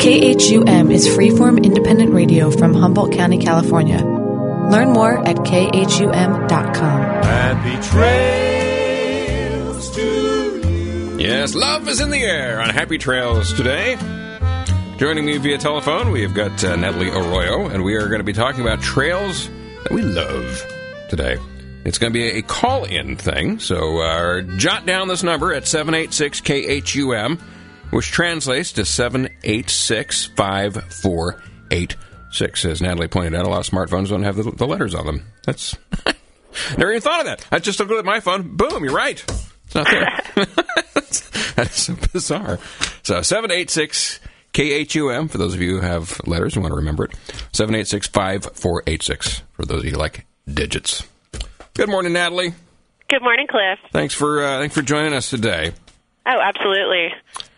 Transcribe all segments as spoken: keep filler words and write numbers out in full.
K H U M is freeform independent radio from Humboldt County, California. Learn more at K H U M dot com. Happy trails to you. Yes, love is in the air on Happy Trails today. Joining me via telephone, we have got uh, Natalie Arroyo, and we are going to be talking about trails that we love today. It's going to be a call-in thing, so uh, jot down this number at seven eight six K H U M, which translates to seven eight six, five four eight six. As Natalie pointed out, a lot of smartphones don't have the, the letters on them. That's never even thought of that. I just looked at my phone. Boom, you're right. It's not there. That is so bizarre. So seven eight six K H U M, for those of you who have letters and want to remember it. seven eight six, five four eight six, for those of you who like digits. Good morning, Natalie. Good morning, Cliff. Thanks for uh, thanks for joining us today. Oh, absolutely.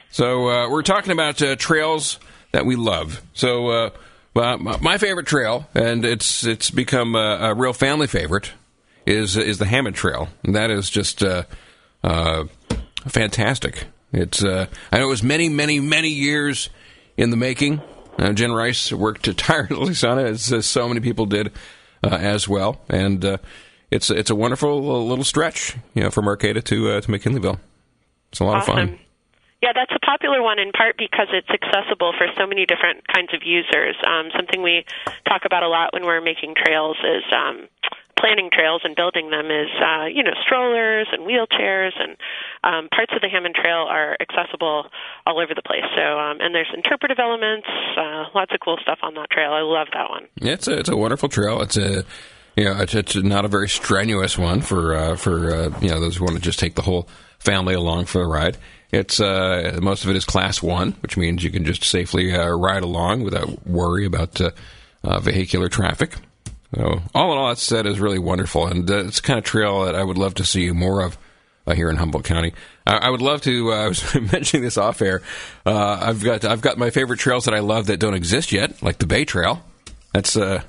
So uh, we're talking about uh, trails that we love. So uh, well, my favorite trail, and it's it's become a, a real family favorite, is is the Hammond Trail. And that is just uh, uh, fantastic. It's uh, I know it was many, many, many years in the making. Uh, Jen Rice worked tirelessly on it, as, as so many people did uh, as well. And uh, it's it's a wonderful little stretch, you know, from Arcata to uh, to McKinleyville. It's a lot Awesome. of fun. Yeah, that's a popular one in part because it's accessible for so many different kinds of users. Um, something we talk about a lot when we're making trails is um, planning trails and building them is, uh, you know, strollers and wheelchairs, and um, parts of the Hammond Trail are accessible all over the place. So, um, and there's interpretive elements, uh, lots of cool stuff on that trail. I love that one. Yeah, it's a, it's a wonderful trail. It's a you know, it's, it's not a very strenuous one for uh, for uh, you know, those who want to just take the whole family along for the ride. It's uh, most of it is class one, which means you can just safely uh, ride along without worry about uh, uh, vehicular traffic. So all in all, that said, is really wonderful, and uh, it's the kind of trail that I would love to see more of uh, here in Humboldt County. I, I would love to. Uh, I was mentioning this off air. Uh, I've got I've got my favorite trails that I love that don't exist yet, like the Bay Trail. That's uh,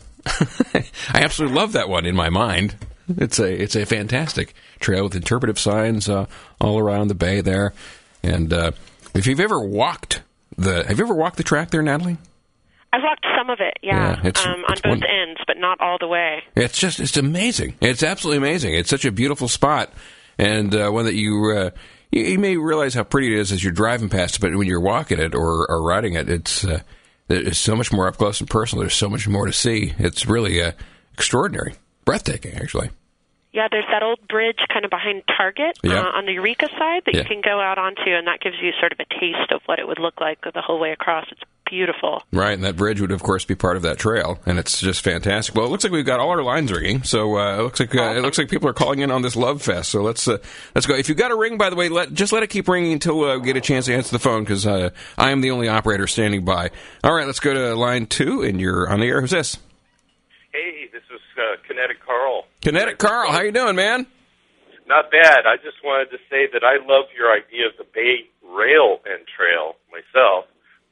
I absolutely love that one in my mind. It's a it's a fantastic trail with interpretive signs uh, all around the bay there. And uh, if you've ever walked the, have you ever walked the track there, Natalie? I've walked some of it, yeah, yeah it's, um, it's on both one, ends, but not all the way. It's just, it's amazing. It's absolutely amazing. It's such a beautiful spot, and uh, one that you, uh, you you may realize how pretty it is as you're driving past it, but when you're walking it or, or riding it, it's uh, it's so much more up close and personal. There's so much more to see. It's really uh, extraordinary, breathtaking, actually. Yeah, there's that old bridge kind of behind Target yeah. uh, on the Eureka side that yeah. you can go out onto, and that gives you sort of a taste of what it would look like the whole way across. It's beautiful. Right, and that bridge would, of course, be part of that trail, and it's just fantastic. Well, it looks like we've got all our lines ringing, so uh, it looks like uh, awesome. It looks like people are calling in on this love fest. So let's uh, let's go. If you've got a ring, by the way, let just let it keep ringing until uh, we get a chance to answer the phone, because uh, I am the only operator standing by. All right, let's go to line two, and you're on the air. Who's this? Hey, this is uh, Kinetic Carl. Kinetic Carl, how you doing, man? Not bad. I just wanted to say that I love your idea of the Bay Rail and Trail myself.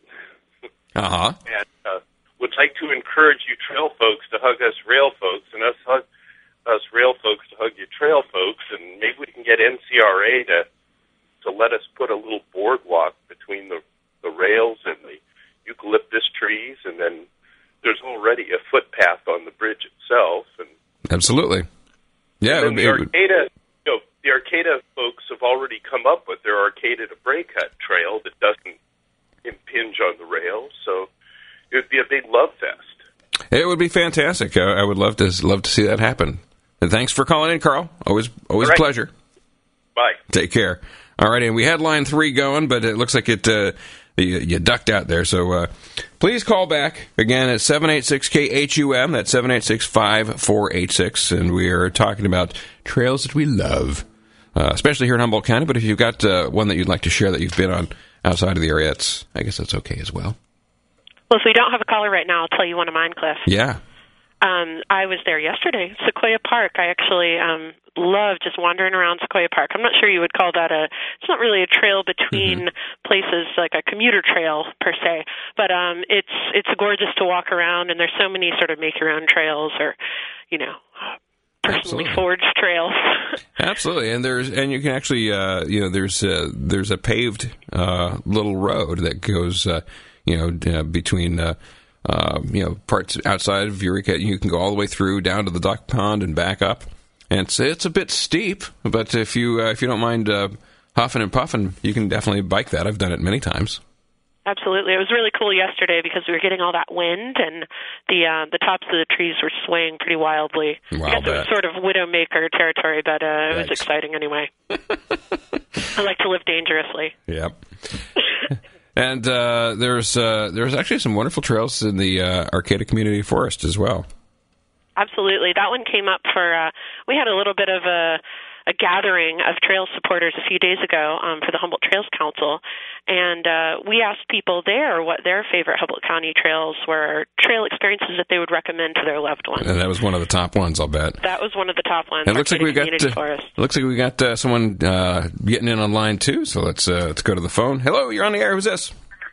Uh-huh. And uh, would like to encourage you trail folks to hug us rail folks, and us hug us rail folks to hug you trail folks, and maybe we can get N C R A to to let us put a little boardwalk between the, the rails and the eucalyptus trees, and then there's already a footpath on the bridge itself. And absolutely. Yeah, and it would be... the Arcata, you know, the Arcata folks have already come up with their Arcata to Braycut trail that doesn't impinge on the rails, so it would be a big love fest. It would be fantastic. I, I would love to love to see that happen. And thanks for calling in, Carl. Always always right. a pleasure. Bye. Take care. All right, and we had line three going, but it looks like it uh, you, you ducked out there. So uh, please call back again at seven eight six K H U M. That's seven eight six, five four eight six, and we are talking about trails that we love, uh, especially here in Humboldt County. But if you've got uh, one that you'd like to share that you've been on outside of the area, that's, I guess that's okay as well. Well, if we don't have a caller right now, I'll tell you one of mine, Cliff. Yeah. Um, I was there yesterday, Sequoia Park. I actually um, love just wandering around Sequoia Park. I'm not sure you would call that a, it's not really a trail between mm-hmm. places, like a commuter trail per se, but um, it's it's gorgeous to walk around, and there's so many sort of make-your-own trails or, you know, personally Absolutely. forged trails. Absolutely, and there's and you can actually, uh, you know, there's uh, there's a paved uh, little road that goes. Uh, you know, uh, between uh, uh, you know parts outside of Eureka. You can go all the way through down to the duck pond and back up. And it's it's a bit steep, but if you uh, if you don't mind uh, huffing and puffing, you can definitely bike that. I've done it many times. Absolutely. It was really cool yesterday because we were getting all that wind and the uh, the tops of the trees were swaying pretty wildly. Wow, I guess it was sort of Widowmaker territory, but uh, it was Yikes. exciting anyway. I like to live dangerously. Yep. And uh, there's uh, there's actually some wonderful trails in the uh, Arcata Community Forest as well. Absolutely. That one came up for, uh, we had a little bit of a, a gathering of trail supporters a few days ago um, for the Humboldt Trails Council, and uh, we asked people there what their favorite Humboldt County trails were, trail experiences that they would recommend to their loved ones. And that was one of the top ones, I'll bet. That was one of the top ones. It looks like we got Community uh, Forest. looks like we got uh, someone uh, getting in online too. So let's uh, let's go to the phone. Hello, you're on the air. Who's this?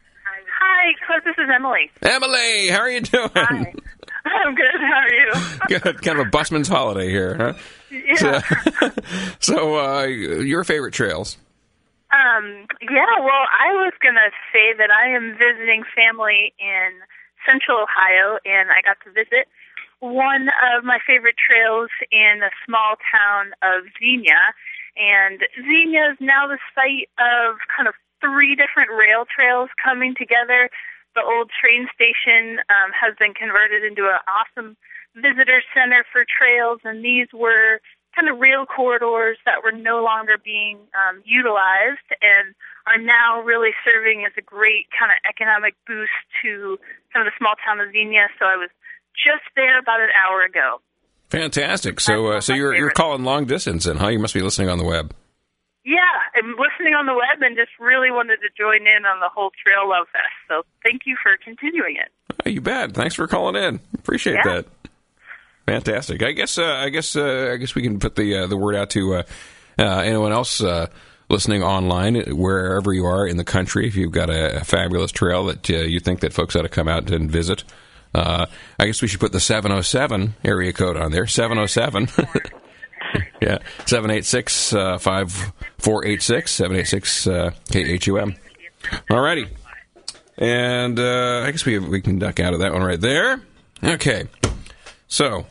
Hi, this is Emily. Emily, how are you doing? Hi. I'm good. How are you? Good. Kind of a busman's holiday here, huh? Yeah. So, so uh, your favorite trails? Um, yeah, well, I was going to say that I am visiting family in Central Ohio, and I got to visit one of my favorite trails in the small town of Xenia. And Xenia is now the site of kind of three different rail trails coming together. The old train station um, has been converted into an awesome visitor center for trails, and these were kind of rail corridors that were no longer being um, utilized and are now really serving as a great kind of economic boost to kind of the small town of Xenia. So I was just there about an hour ago. Fantastic. So, uh, so you're you're calling long distance, then, huh? You must be listening on the web. Yeah, I'm listening on the web and just really wanted to join in on the whole Trail Love Fest. So thank you for continuing it. Oh, you bet. Thanks for calling in. Appreciate Yeah. that. Fantastic. I guess uh, I guess uh, I guess we can put the uh, the word out to uh, uh, anyone else uh, listening online, wherever you are in the country. If you've got a, a fabulous trail that uh, you think that folks ought to come out and visit, uh, I guess we should put the seven oh seven area code on there. seven oh seven. Yeah, seven eight six, five four eight six, seven eight six K H U M. All righty. And uh, I guess we we can duck out of that one right there. Okay. So,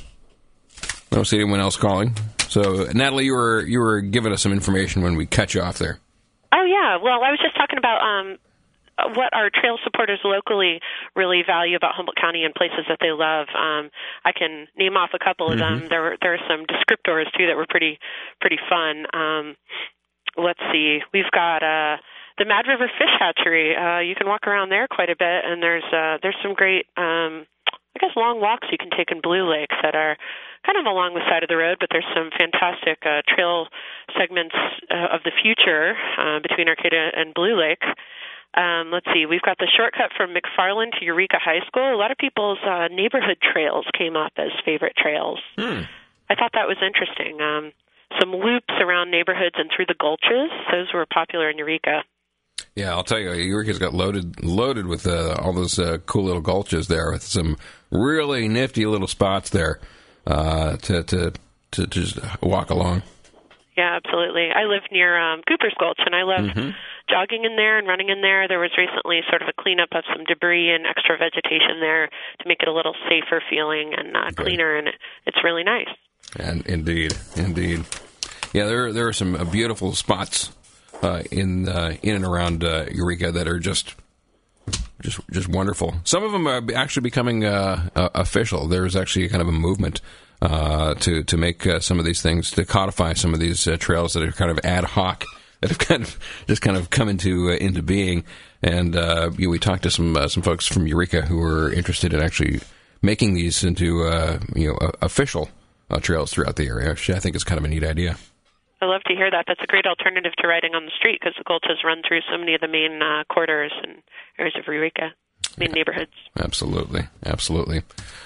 I don't see anyone else calling. So, Natalie, you were you were giving us some information when we cut you off there. Oh, yeah. Well, I was just talking about um, what our trail supporters locally really value about Humboldt County and places that they love. Um, I can name off a couple of Mm-hmm. them. There were, there are some descriptors, too, that were pretty pretty fun. Um, let's see. We've got uh, the Mad River Fish Hatchery. Uh, you can walk around there quite a bit, and there's uh, there's some great, um, I guess, long walks you can take in Blue Lake that are kind of along the side of the road, but there's some fantastic uh, trail segments uh, of the future uh, between Arcata and Blue Lake. Um, let's see, we've got the shortcut from McFarland to Eureka High School. A lot of people's uh, neighborhood trails came up as favorite trails. Hmm. I thought that was interesting. Um, some loops around neighborhoods and through the gulches, those were popular in Eureka. Yeah, I'll tell you, Eureka's got loaded loaded with uh, all those uh, cool little gulches there, with some really nifty little spots there uh, to, to to just walk along. Yeah, absolutely. I live near um, Cooper's Gulch, and I love Mm-hmm. jogging in there and running in there. There was recently sort of a cleanup of some debris and extra vegetation there to make it a little safer feeling and uh, cleaner, and it, it's really nice. And indeed, indeed, yeah, there there are some uh, beautiful spots uh, in uh, in and around uh, Eureka that are just just just wonderful. Some of them are actually becoming uh, uh, official. There's actually kind of a movement uh, to to make uh, some of these things, to codify some of these uh, trails that are kind of ad hoc, that have kind of just kind of come into uh, into being. And uh, you know, we talked to some uh, some folks from Eureka who were interested in actually making these into uh, you know uh, official uh, trails throughout the area, which I think is kind of a neat idea. I love to hear that. That's a great alternative to riding on the street because the gulches run through so many of the main uh, corridors and areas of Eureka, main neighborhoods. Absolutely, absolutely.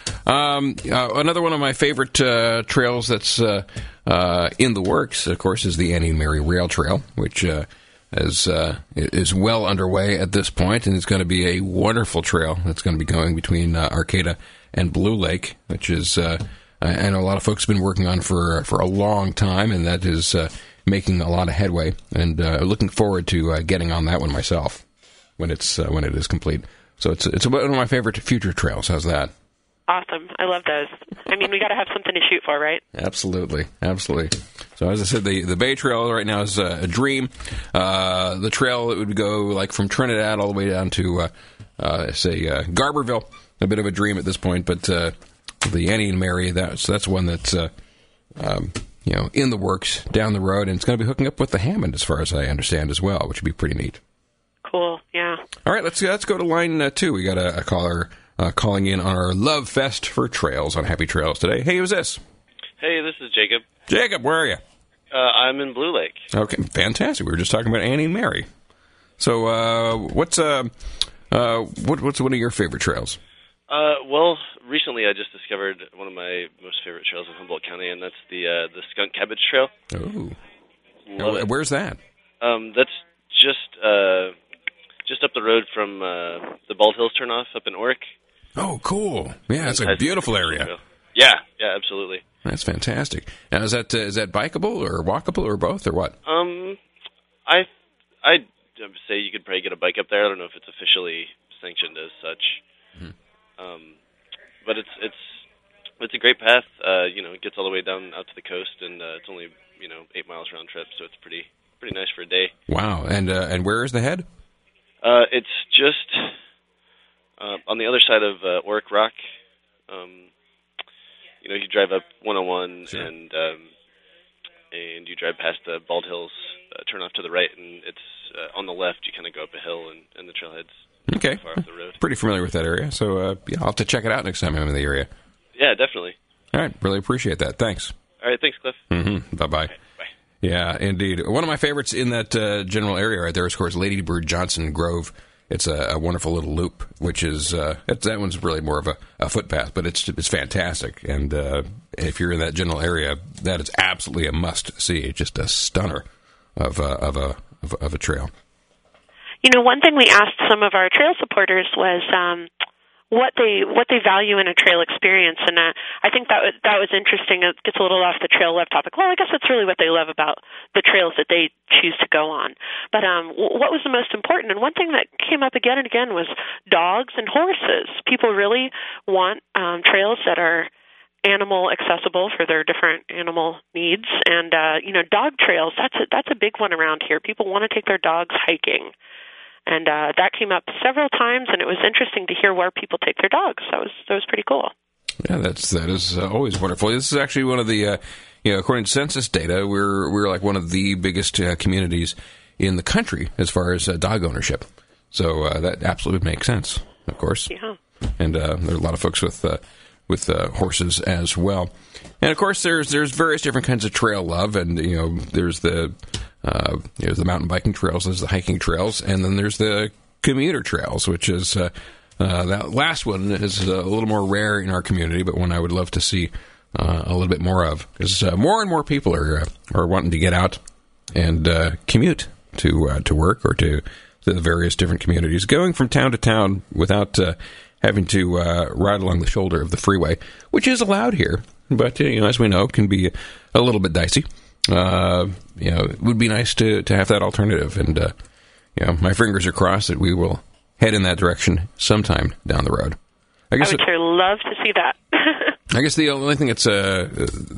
Um, uh, another one of my favorite uh, trails that's uh, uh, in the works, of course, is the Annie and Mary Rail Trail, which uh, is uh, is well underway at this point, and it's going to be a wonderful trail that's going to be going between uh, Arcata and Blue Lake, which is uh, I know a lot of folks have been working on for for a long time, and that is uh, making a lot of headway. And uh, looking forward to uh, getting on that one myself. when it's uh, when it is complete. So it's it's one of my favorite future trails. How's that? Awesome. I love those. I mean, we got to have something to shoot for, right? Absolutely. Absolutely. So as I said, the, the Bay Trail right now is uh, a dream. Uh, the trail, it would go like from Trinidad all the way down to, uh, uh, say, uh, Garberville. A bit of a dream at this point, but uh, the Annie and Mary, that's, that's one that's, uh, um, you know, in the works down the road. And it's going to be hooking up with the Hammond, as far as I understand, as well, which would be pretty neat. Cool. Yeah. All right, let's, let's go to line uh, two. We got a, a caller Uh, calling in on our Love Fest for Trails on Happy Trails today. Hey, who's this? Hey, this is Jacob. Jacob, where are you? Uh, I'm in Blue Lake. Okay, fantastic. We were just talking about Annie and Mary. So, uh, what's uh, uh, what, what's one of your favorite trails? Uh, well, recently I just discovered one of my most favorite trails in Humboldt County, and that's the uh, the Skunk Cabbage Trail. Oh, Love uh, it. Where's that? Um, that's just uh, just up the road from uh, the Bald Hills turnoff up in Orick. Oh, cool. Yeah, it's a beautiful area. Yeah, yeah, absolutely. That's fantastic. Now, is that uh, is that bikeable or walkable or both or what? Um, I I'd say you could probably get a bike up there. I don't know if it's officially sanctioned as such. Mm-hmm. Um, but it's it's it's a great path. Uh, you know, it gets all the way down out to the coast, and uh, it's only you know eight miles round trip, so it's pretty pretty nice for a day. Wow. And uh, and where is the head? Uh, it's just. Uh, on the other side of uh, Orick Rock, um, you know, you drive up one oh one sure. and um, and you drive past the Bald Hills, uh, turn off to the right, and it's uh, on the left. You kind of go up a hill, and, and the trailhead's okay. far off the road. Pretty familiar with that area, so uh, yeah, I'll have to check it out next time I'm in the area. Yeah, definitely. All right, really appreciate that. Thanks. All right, thanks, Cliff. Mm-hmm. Bye-bye. Right, bye. Yeah, indeed. One of my favorites in that uh, general area right there is, of course, Lady Bird Johnson Grove. It's a, a wonderful little loop, which is uh, it's, that one's really more of a, a footpath, but it's it's fantastic. And uh, if you're in that general area, that is absolutely a must see. It's just a stunner of a, of a of, of a trail. You know, one thing we asked some of our trail supporters was um, what they what they value in a trail experience, and uh, I think that was, that was interesting. It gets a little off the trail love topic. Well, I guess that's really what they love about the trails that they choose to go on. But um, what was the most important? And one thing that came up again and again was dogs and horses. People really want um, trails that are animal accessible for their different animal needs, and uh, you know, dog trails. That's a, that's a big one around here. People want to take their dogs hiking. And uh, that came up several times, and it was interesting to hear where people take their dogs. That was that was pretty cool. Yeah, that's that is uh, always wonderful. This is actually one of the, uh, you know, according to census data, we're we're like one of the biggest uh, communities in the country as far as uh, dog ownership. So uh, that absolutely makes sense, of course. Yeah. And uh, there are a lot of folks with uh, with uh, horses as well. And of course, there's there's various different kinds of trail love, and you know, there's the uh, there's the mountain biking trails, there's the hiking trails, and then there's the commuter trails, which is uh, uh, that last one is a little more rare in our community, but one I would love to see uh, a little bit more of, because uh, more and more people are uh, are wanting to get out and uh, commute to uh, to work or to the various different communities, going from town to town without uh, having to uh, ride along the shoulder of the freeway, which is allowed here, but you know, as we know, can be a little bit dicey. Uh, you know, it would be nice to, to have that alternative, and uh, you know, my fingers are crossed that we will head in that direction sometime down the road. I guess I would it, sure love to see that. I guess the only thing that's uh,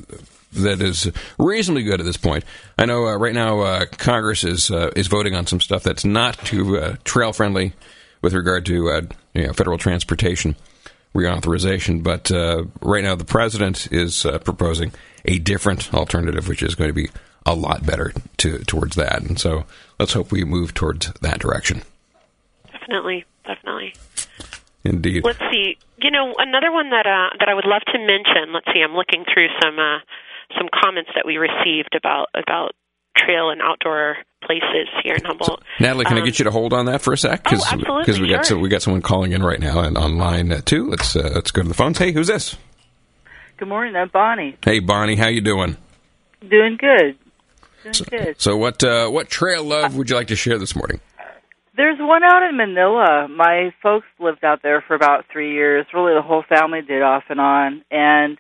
that is reasonably good at this point, I know uh, right now uh, Congress is uh, is voting on some stuff that's not too uh, trail friendly with regard to uh, you know, federal transportation reauthorization, but uh, right now the president is uh, proposing a different alternative, which is going to be a lot better to, towards that. And so let's hope we move towards that direction. Definitely, definitely. Indeed. Let's see. You know, another one that uh, that I would love to mention. Let's see. I'm looking through some uh, some comments that we received about about trail and outdoor places here in Humboldt. So, Natalie, can um, I get you to hold on that for a sec? Cause, oh, absolutely. Because we sure. got so we got someone calling in right now and on line uh, two. Let's uh, let's go to the phones. Hey, who's this? Good morning. I'm Bonnie. Hey, Bonnie, how you doing? Doing good. Doing so, good. So, what uh, what trail love would you like to share this morning? There's one out in Manila. My folks lived out there for about three years. Really, the whole family did off and on. And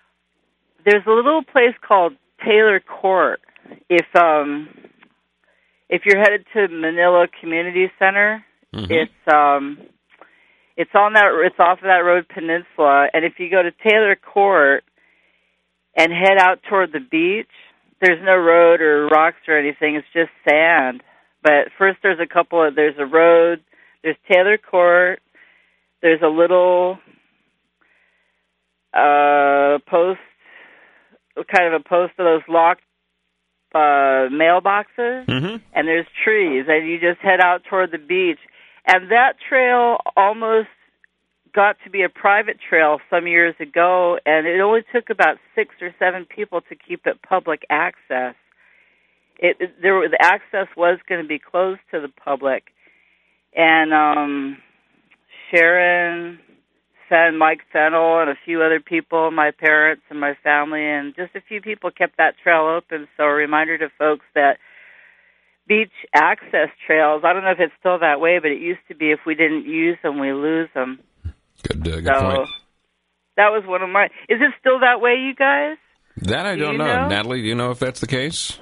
there's a little place called Taylor Court. If um, if you're headed to Manila Community Center, Mm-hmm. It's um, it's on that it's off of that road peninsula, and if you go to Taylor Court and head out toward the beach, there's no road or rocks or anything. It's just sand. But first, there's a couple of there's a road. There's Taylor Court. There's a little uh, post, kind of a post of those locked uh, mailboxes, mm-hmm. and there's trees, and you just head out toward the beach. And that trail almost got to be a private trail some years ago, and it only took about six or seven people to keep it public access. It, it there the access was going to be closed to the public, and um, Sharon, Fen, Mike Fennel, and a few other people, my parents and my family, and just a few people kept that trail open. So a reminder to folks that beach access trails, I don't know if it's still that way, but it used to be if we didn't use them, we lose them. Good, uh, good so point. That was one of my... Is it still that way, you guys? That I do don't you know. know. Natalie, do you know if that's the case?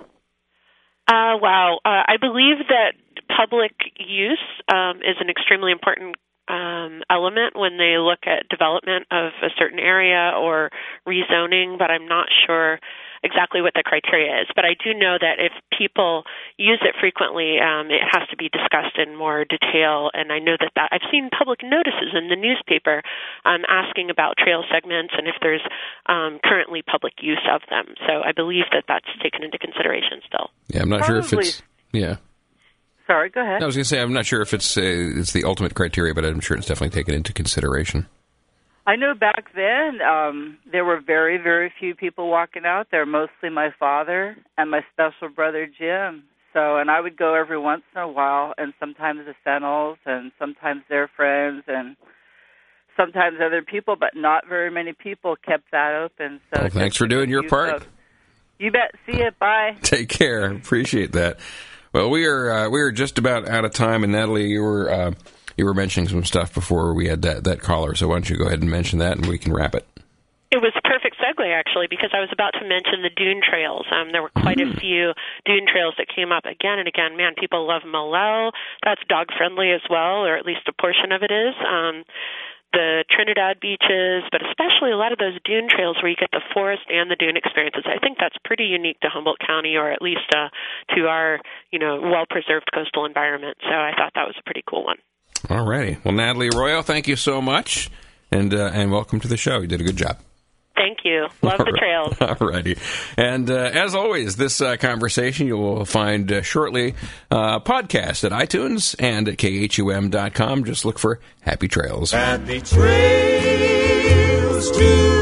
Uh, wow. Uh, I believe that public use um, is an extremely important um, element when they look at development of a certain area or rezoning, but I'm not sure exactly what the criteria is. But I do know that if people use it frequently, um, it has to be discussed in more detail. And I know that, that I've seen public notices in the newspaper um, asking about trail segments and if there's um, currently public use of them. So I believe that that's taken into consideration still. Yeah, I'm not Probably. sure if it's... Yeah. Sorry, go ahead. I was going to say, I'm not sure if it's uh, it's the ultimate criteria, but I'm sure it's definitely taken into consideration. I know back then um, there were very, very few people walking out there, mostly my father and my special brother Jim. So, and I would go every once in a while, and sometimes the Fennels, and sometimes their friends, and sometimes other people, but not very many people kept that open. So, well, thanks for doing your part. Folks. You bet. See you. Bye. Take care. Appreciate that. Well, we are uh, we are just about out of time, and Natalie, you were uh, you were mentioning some stuff before we had that, that caller. So why don't you go ahead and mention that, and we can wrap it. It was a perfect segue, actually, because I was about to mention the dune trails. Um, there were quite mm. a few dune trails that came up again and again. Man, people love Malel. That's dog-friendly as well, or at least a portion of it is. Um, the Trinidad beaches, but especially a lot of those dune trails where you get the forest and the dune experiences. I think that's pretty unique to Humboldt County, or at least uh, to our, you know, well-preserved coastal environment. So I thought that was a pretty cool one. All righty. Well, Natalie Arroyo, thank you so much, and uh, and welcome to the show. You did a good job. Thank you. Love the trails. All righty. And uh, as always, this uh, conversation you will find uh, shortly uh, podcast at iTunes and at K H U M dot com. Just look for Happy Trails. Happy Trails to